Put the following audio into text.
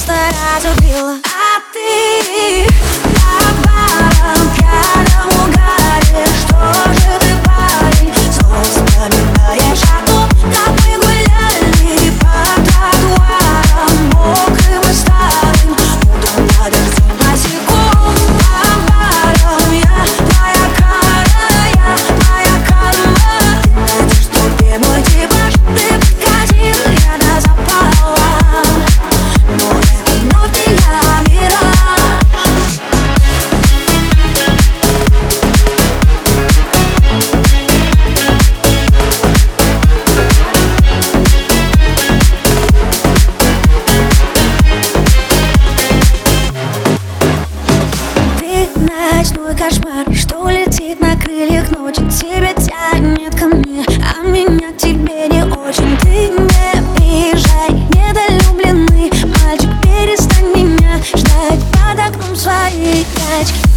просто разубила. А ты на пьяном угаре. Что же ты, парень, снова вспоминаешь о том, как мы гуляли по тротуарам мокрым и старым. Утром подожди на секунду, баром я твоя кара, я твоя карма. Ты найдешь тебе мой типаж, ты подкатил, я до запала. Но это вновь не я, мираж. Ты ночной кошмар, что летит на крыльях ночи. Тебя тянет ко мне, а меня к тебе не очень. Ты не приезжай, недолюбленный мальчик, перестань меня ждать под окном своей тачки.